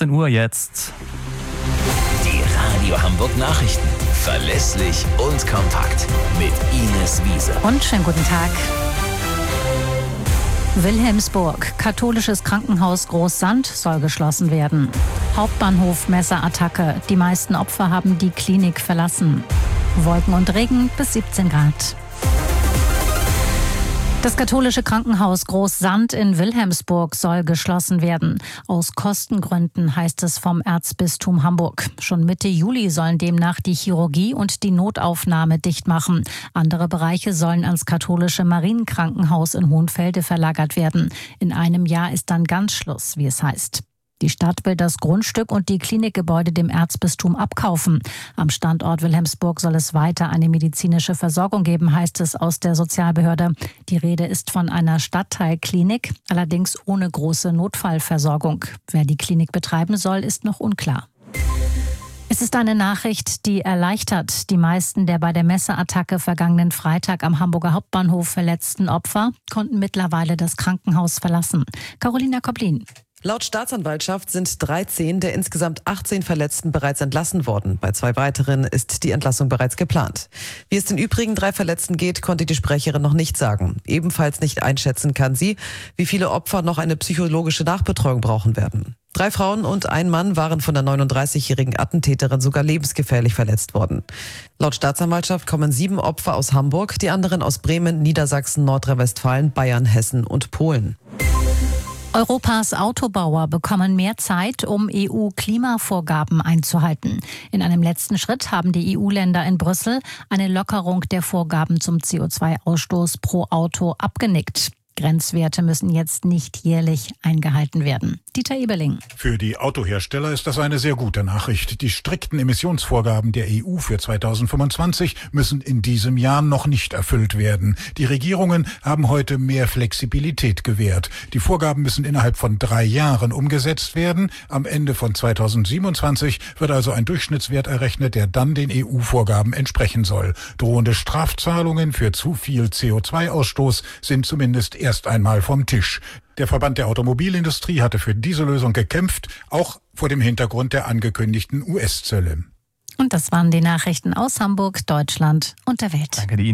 14 Uhr jetzt. Die Radio Hamburg Nachrichten. Verlässlich und kompakt. Mit Ines Wiese. Und schönen guten Tag. Wilhelmsburg. Katholisches Krankenhaus Großsand soll geschlossen werden. Hauptbahnhof Messerattacke. Die meisten Opfer haben die Klinik verlassen. Wolken und Regen bis 17 Grad. Das katholische Krankenhaus Großsand in Wilhelmsburg soll geschlossen werden. Aus Kostengründen, heißt es vom Erzbistum Hamburg. Schon Mitte Juli sollen demnach die Chirurgie und die Notaufnahme dicht machen. Andere Bereiche sollen ans katholische Marienkrankenhaus in Hohenfelde verlagert werden. In einem Jahr ist dann ganz Schluss, wie es heißt. Die Stadt will das Grundstück und die Klinikgebäude dem Erzbistum abkaufen. Am Standort Wilhelmsburg soll es weiter eine medizinische Versorgung geben, heißt es aus der Sozialbehörde. Die Rede ist von einer Stadtteilklinik, allerdings ohne große Notfallversorgung. Wer die Klinik betreiben soll, ist noch unklar. Es ist eine Nachricht, die erleichtert. Die meisten der bei der Messerattacke vergangenen Freitag am Hamburger Hauptbahnhof verletzten Opfer konnten mittlerweile das Krankenhaus verlassen. Carolina Koblin. Laut Staatsanwaltschaft sind 13 der insgesamt 18 Verletzten bereits entlassen worden. Bei 2 weiteren ist die Entlassung bereits geplant. Wie es den übrigen 3 Verletzten geht, konnte die Sprecherin noch nicht sagen. Ebenfalls nicht einschätzen kann sie, wie viele Opfer noch eine psychologische Nachbetreuung brauchen werden. 3 Frauen und ein Mann waren von der 39-jährigen Attentäterin sogar lebensgefährlich verletzt worden. Laut Staatsanwaltschaft kommen 7 Opfer aus Hamburg, die anderen aus Bremen, Niedersachsen, Nordrhein-Westfalen, Bayern, Hessen und Polen. Europas Autobauer bekommen mehr Zeit, um EU-Klimavorgaben einzuhalten. In einem letzten Schritt haben die EU-Länder in Brüssel eine Lockerung der Vorgaben zum CO2-Ausstoß pro Auto abgenickt. Grenzwerte müssen jetzt nicht jährlich eingehalten werden. Dieter Eberling. Für die Autohersteller ist das eine sehr gute Nachricht. Die strikten Emissionsvorgaben der EU für 2025 müssen in diesem Jahr noch nicht erfüllt werden. Die Regierungen haben heute mehr Flexibilität gewährt. Die Vorgaben müssen innerhalb von 3 Jahren umgesetzt werden. Am Ende von 2027 wird also ein Durchschnittswert errechnet, der dann den EU-Vorgaben entsprechen soll. Drohende Strafzahlungen für zu viel CO2-Ausstoß sind zumindest erst einmal vom Tisch. Der Verband der Automobilindustrie hatte für diese Lösung gekämpft, auch vor dem Hintergrund der angekündigten US-Zölle. Und das waren die Nachrichten aus Hamburg, Deutschland und der Welt. Danke,